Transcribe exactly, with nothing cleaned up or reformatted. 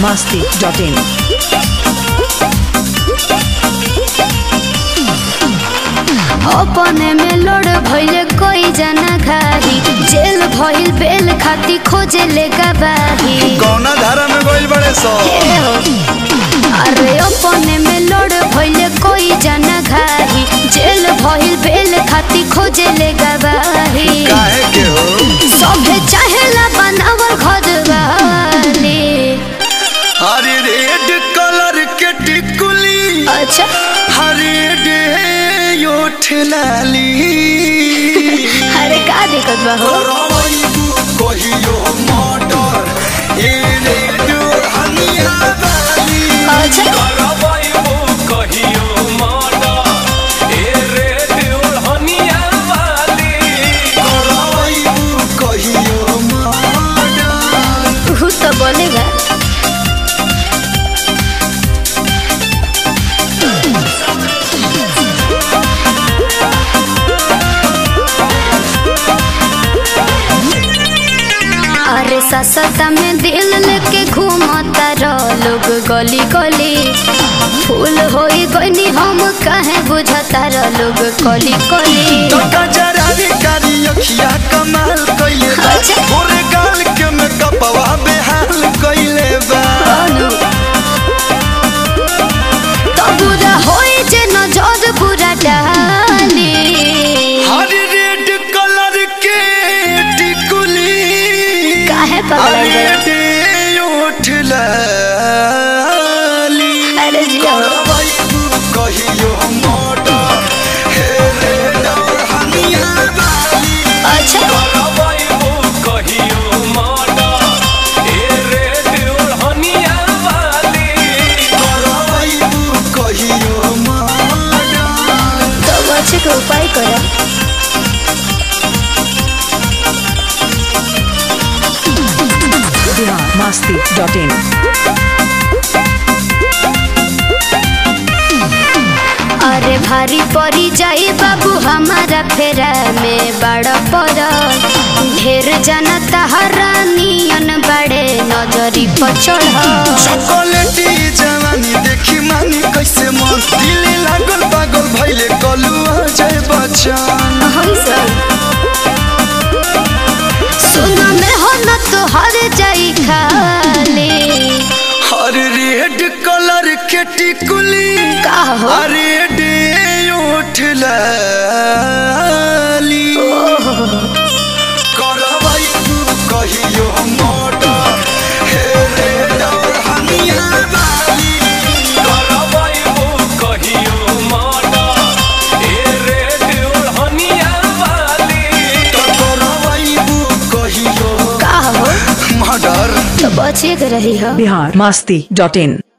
masti dot in. अपने में लड़ भइले कोई जना घाही जेल भइल बेल खाती खोजे ले गवाही कौना धारा में गइल बड़े सो अरे अपने में लड़ भइले कोई जना घाही जेल भइल बेल खाती खोजे ले गवाही काहे के हो सभे चाहेला बनावल घरवाली हरी रेड कलर के टिकुली अच्छा हरी डे योठलाली अरे का दिक्कत बा हो कहियो मर्डर ए रेड हनिया वाली अच्छा कहियो मर्डर ए रेड हनिया वाली कहियो मर्डर तू तो बोलेगा अरे ससता में दिल लेके घूमता रह लोग गली गली फूल होई गनी हम काहे बुझता रह लोग गली गली तो गजरारी कारी अखिया कमाल कइले बा अच्छा। पूरे गाल के में कपवा बेहाल कइले बा तो बुरा होई जे नजर बुरा डाली हरी रेड कलर के टिकुली काहे पगला हरी डे योठलाली अरे जिया कहियो मर्डर हे रेड हनिया वाली अच्छा कहियो मर्डर ए रेड हनिया वाली कहियो मर्डर तो बच्चे का उपाय करो masti dot in. अरे भारी पड़ी जाई बाबू हमारा फेरा में बड़ा पड़ा ढेर जाना तहरानियन बड़े नजरी पर चढ़ चॉकलेटी जवानी देखी मानी कैसे मन दिल लागल पागल भइले कलुआ जय बच्चन सुना में हो न तो हर जाई खाली हर रेड कलर के टिकुली का हो हरे डे उठलाली करवाई कहियो मर्डर हे रेड हनिया वाली कहियो मर्डर ए रेड हनिया वाली करवाई कहियो का हो मर्डर तो बचे के रही हो Bihar masti dot in.